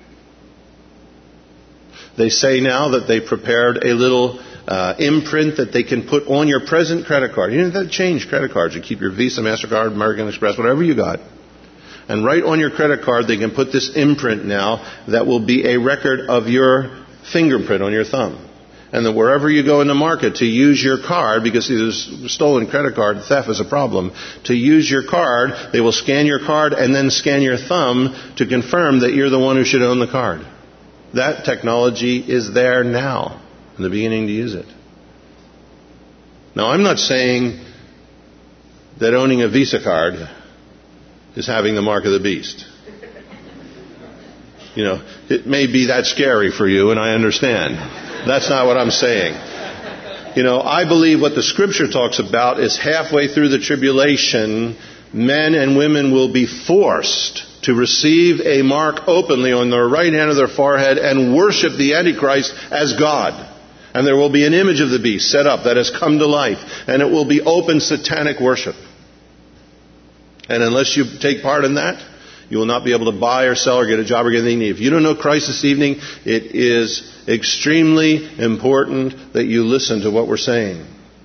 They say now that they prepared a little uh, imprint that they can put on your present credit card. You don't have to change credit cards. You keep your Visa, MasterCard, American Express, whatever you got. And right on your credit card, they can put this imprint now that will be a record of your fingerprint on your thumb. And that wherever you go in the market to use your card, because there's stolen credit card theft is a problem, to use your card, they will scan your card and then scan your thumb to confirm that you're the one who should own the card. That technology is there now, and they're beginning to use it. Now, I'm not saying that owning a Visa card is having the mark of the beast. You know, it may be that scary for you, and I understand. That's not what I'm saying. You know, I believe what the Scripture talks about is halfway through the tribulation, men and women will be forced to receive a mark openly on their right hand of their forehead and worship the Antichrist as God. And there will be an image of the beast set up that has come to life. And it will be open satanic worship. And unless you take part in that, you will not be able to buy or sell or get a job or get anything you need. If you don't know Christ this evening, it is extremely important that you listen to what we're saying.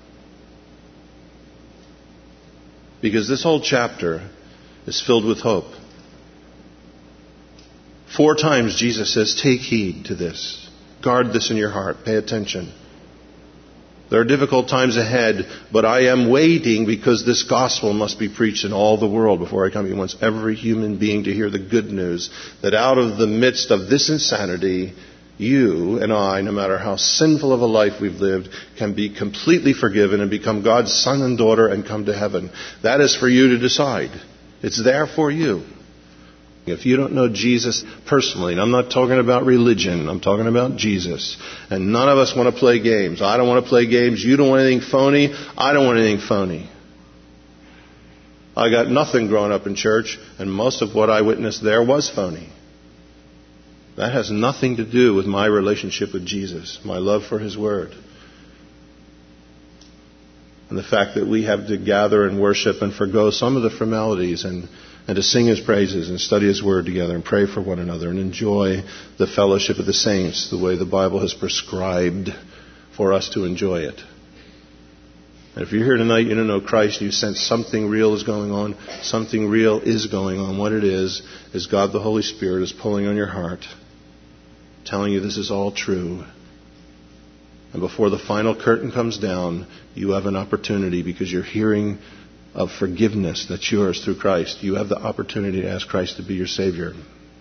Because this whole chapter is filled with hope. Four times Jesus says, take heed to this. Guard this in your heart. Pay attention. There are difficult times ahead, but I am waiting because this gospel must be preached in all the world before I come. He wants every human being to hear the good news that out of the midst of this insanity, you and I, no matter how sinful of a life we've lived, can be completely forgiven and become God's son and daughter and come to heaven. That is for you to decide. It's there for you. If you don't know Jesus personally, and I'm not talking about religion, I'm talking about Jesus. And none of us want to play games. I don't want to play games. You don't want anything phony. I don't want anything phony. I got nothing growing up in church, and most of what I witnessed there was phony. That has nothing to do with my relationship with Jesus, my love for His Word. And the fact that we have to gather and worship and forgo some of the formalities and and to sing His praises and study His Word together and pray for one another and enjoy the fellowship of the saints the way the Bible has prescribed for us to enjoy it. And if you're here tonight, you don't know Christ, you sense something real is going on, something real is going on. What it is, is God the Holy Spirit is pulling on your heart, telling you this is all true. And before the final curtain comes down, you have an opportunity because you're hearing of forgiveness that's yours through Christ. You have the opportunity to ask Christ to be your Savior.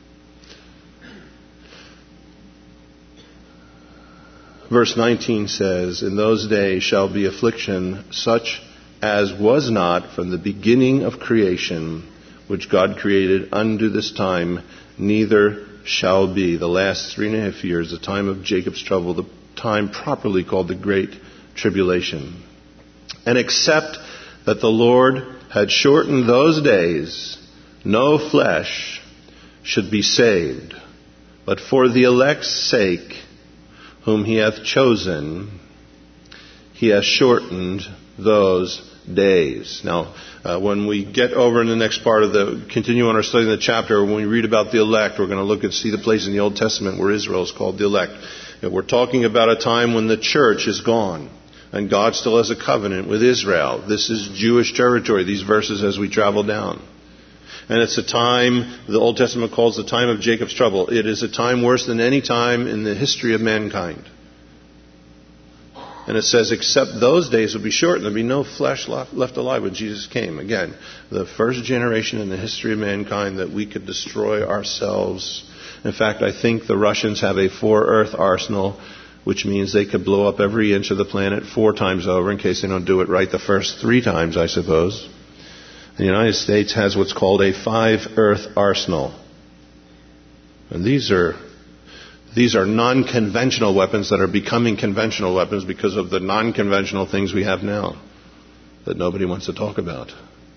Verse nineteen says, in those days shall be affliction such as was not from the beginning of creation, which God created unto this time, neither shall be. The last three and a half years, the time of Jacob's trouble, the time properly called the Great Tribulation. And except that the Lord had shortened those days, no flesh should be saved. But for the elect's sake, whom He hath chosen, He hath shortened those days. Now, uh, when we get over in the next part of the, continue on our study in the chapter, when we read about the elect, we're going to look and see the place in the Old Testament where Israel is called the elect. And we're talking about a time when the church is gone. And God still has a covenant with Israel. This is Jewish territory, these verses as we travel down. And it's a time, the Old Testament calls the time of Jacob's trouble. It is a time worse than any time in the history of mankind. And it says, except those days will be short, and there'll be no flesh left alive when Jesus came. Again, the first generation in the history of mankind that we could destroy ourselves. In fact, I think the Russians have a four-earth arsenal, which means they could blow up every inch of the planet four times over in case they don't do it right the first three times, I suppose. The United States has what's called a five-earth arsenal. And these are these are non-conventional weapons that are becoming conventional weapons because of the non-conventional things we have now that nobody wants to talk about.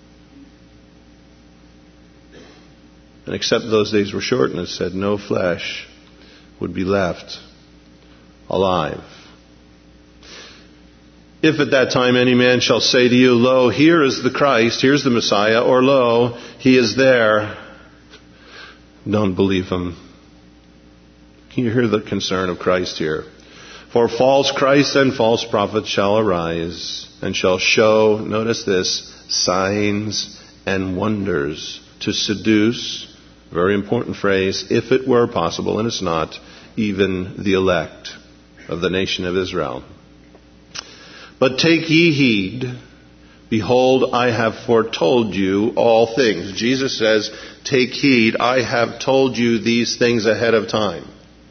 And except those days were short, and it said no flesh would be left alive. If at that time any man shall say to you, lo, here is the Christ, here's the Messiah, or lo, He is there, don't believe him. Can you hear the concern of Christ here? For false Christs and false prophets shall arise and shall show, notice this, signs and wonders to seduce, very important phrase, if it were possible, and it's not, even the elect of the nation of Israel. But take ye heed, behold, I have foretold you all things. Jesus says, take heed, I have told you these things ahead of time.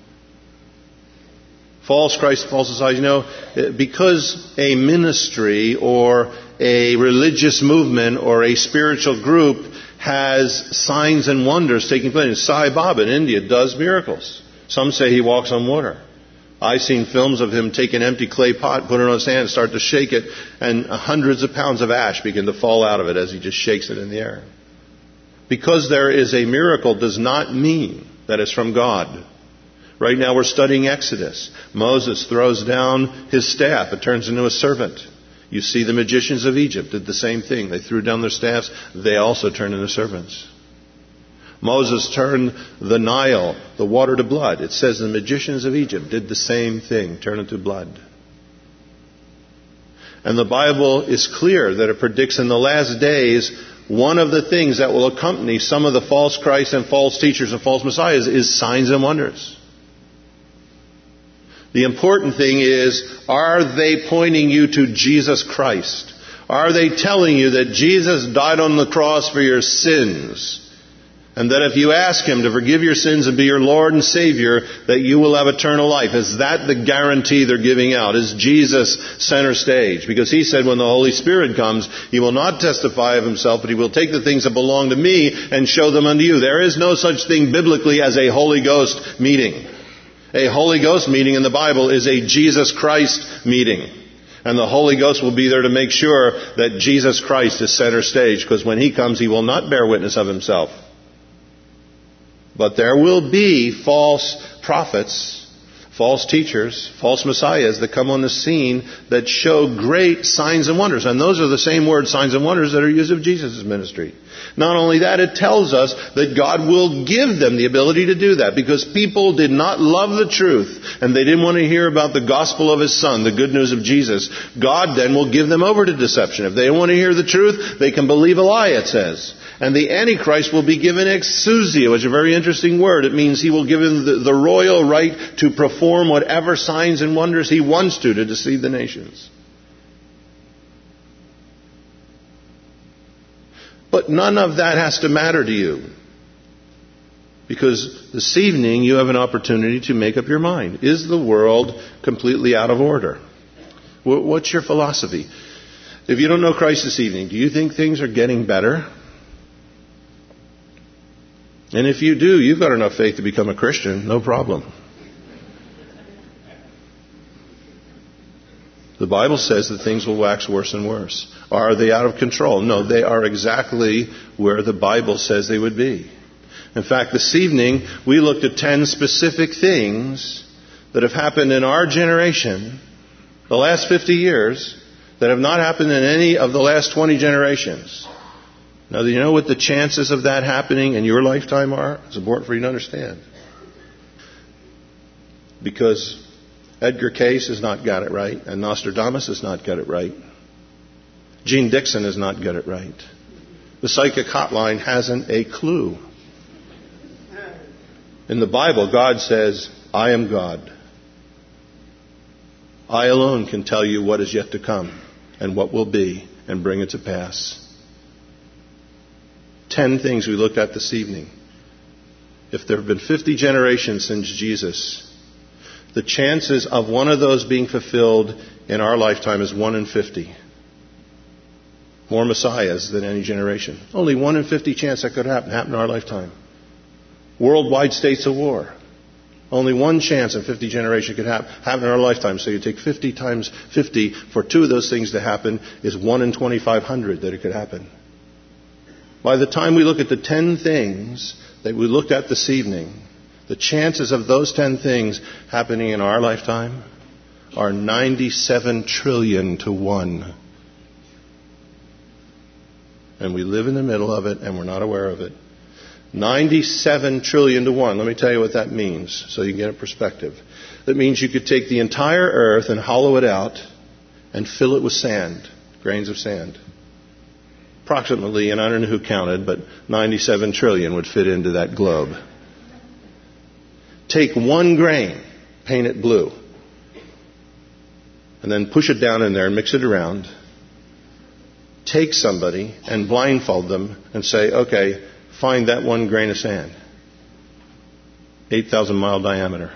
False Christ, false society. You know, because a ministry or a religious movement or a spiritual group has signs and wonders taking place. Sai Baba in India does miracles. Some say he walks on water. I've seen films of him take an empty clay pot, put it on his hand, start to shake it, and hundreds of pounds of ash begin to fall out of it as he just shakes it in the air. Because there is a miracle does not mean that it's from God. Right now we're studying Exodus. Moses throws down his staff. It turns into a serpent. You see the magicians of Egypt did the same thing. They threw down their staffs. They also turned into serpents. Moses turned the Nile, the water, to blood. It says the magicians of Egypt did the same thing, turn it to blood. And the Bible is clear that it predicts in the last days one of the things that will accompany some of the false Christs and false teachers and false messiahs is signs and wonders. The important thing is, are they pointing you to Jesus Christ? Are they telling you that Jesus died on the cross for your sins? And that if you ask Him to forgive your sins and be your Lord and Savior, that you will have eternal life. Is that the guarantee they're giving out? Is Jesus center stage? Because He said when the Holy Spirit comes, He will not testify of Himself, but He will take the things that belong to me and show them unto you. There is no such thing biblically as a Holy Ghost meeting. A Holy Ghost meeting in the Bible is a Jesus Christ meeting. And the Holy Ghost will be there to make sure that Jesus Christ is center stage, because when He comes, He will not bear witness of Himself. But there will be false prophets, false teachers, false messiahs that come on the scene that show great signs and wonders. And those are the same word, signs and wonders, that are used of Jesus' ministry. Not only that, it tells us that God will give them the ability to do that, because people did not love the truth and they didn't want to hear about the gospel of His Son, the good news of Jesus. God then will give them over to deception. If they don't want to hear the truth, they can believe a lie, it says. And the Antichrist will be given exousia, which is a very interesting word. It means he will give him the, the royal right to perform whatever signs and wonders he wants to to deceive the nations. But none of that has to matter to you. Because this evening you have an opportunity to make up your mind. Is the world completely out of order? What's your philosophy? If you don't know Christ this evening, do you think things are getting better? And if you do, you've got enough faith to become a Christian, no problem. The Bible says that things will wax worse and worse. Are they out of control? No, they are exactly where the Bible says they would be. In fact, this evening, we looked at ten specific things that have happened in our generation, the last fifty years, that have not happened in any of the last twenty generations. Now, do you know what the chances of that happening in your lifetime are? It's important for you to understand. Because Edgar Cayce has not got it right, and Nostradamus has not got it right. Gene Dixon has not got it right. The psychic hotline hasn't a clue. In the Bible, God says, I am God. I alone can tell you what is yet to come and what will be and bring it to pass. Ten things we looked at this evening. If there have been fifty generations since Jesus, the chances of one of those being fulfilled in our lifetime is one in fifty. More messiahs than any generation. Only one in fifty chance that could happen, happen in our lifetime. Worldwide states of war. Only one chance in fifty generations could happen, happen in our lifetime. So you take fifty times fifty, for two of those things to happen is one in twenty-five hundred that it could happen. By the time we look at the ten things that we looked at this evening, the chances of those ten things happening in our lifetime are ninety-seven trillion to one. And we live in the middle of it and we're not aware of it. ninety-seven trillion to one. Let me tell you what that means so you can get a perspective. That means you could take the entire earth and hollow it out and fill it with sand, grains of sand. Approximately, and I don't know who counted, but ninety-seven trillion would fit into that globe. Take one grain, paint it blue, and then push it down in there and mix it around. Take somebody and blindfold them and say, okay, find that one grain of sand. eight thousand mile diameter.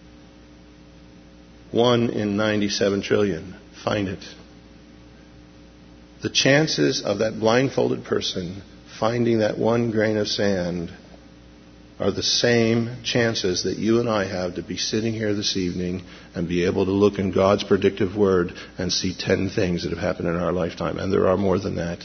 One in ninety-seven trillion. Find it. The chances of that blindfolded person finding that one grain of sand are the same chances that you and I have to be sitting here this evening and be able to look in God's predictive word and see ten things that have happened in our lifetime. And there are more than that.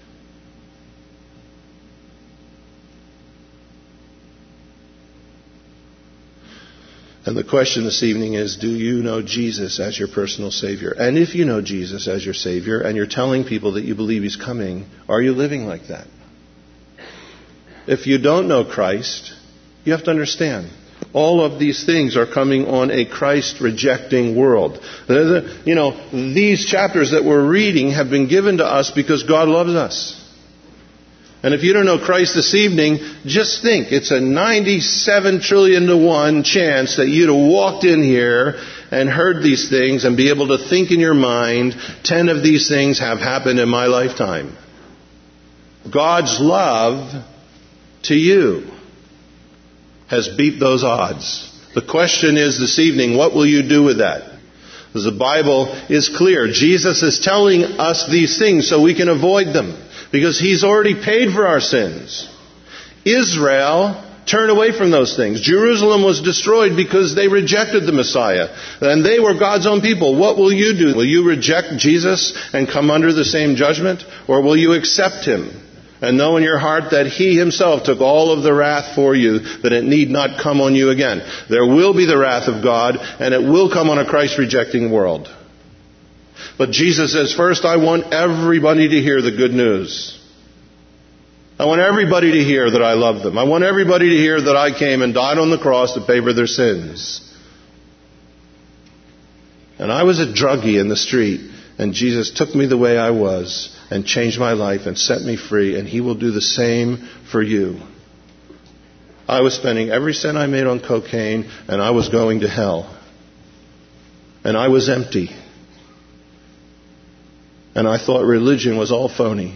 And the question this evening is, do you know Jesus as your personal Savior? And if you know Jesus as your Savior and you're telling people that you believe He's coming, are you living like that? If you don't know Christ, you have to understand, all of these things are coming on a Christ-rejecting world. You know, these chapters that we're reading have been given to us because God loves us. And if you don't know Christ this evening, just think, it's a ninety-seven trillion to one chance that you'd have walked in here and heard these things and be able to think in your mind, ten of these things have happened in my lifetime. God's love to you has beat those odds. The question is this evening, what will you do with that? Because the Bible is clear. Jesus is telling us these things so we can avoid them. Because He's already paid for our sins. Israel turned away from those things. Jerusalem was destroyed because they rejected the Messiah. And they were God's own people. What will you do? Will you reject Jesus and come under the same judgment? Or will you accept Him and know in your heart that He Himself took all of the wrath for you, that it need not come on you again? There will be the wrath of God, and it will come on a Christ-rejecting world. But Jesus says, first, I want everybody to hear the good news. I want everybody to hear that I love them. I want everybody to hear that I came and died on the cross to pay for their sins. And I was a druggie in the street, and Jesus took me the way I was and changed my life and set me free, and He will do the same for you. I was spending every cent I made on cocaine, and I was going to hell. And I was empty. And I thought religion was all phony.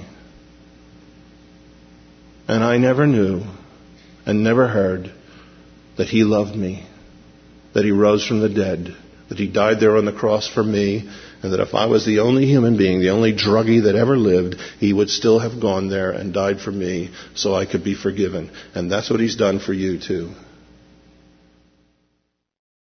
And I never knew and never heard that He loved me, that He rose from the dead, that He died there on the cross for me, and that if I was the only human being, the only druggie that ever lived, He would still have gone there and died for me so I could be forgiven. And that's what He's done for you too.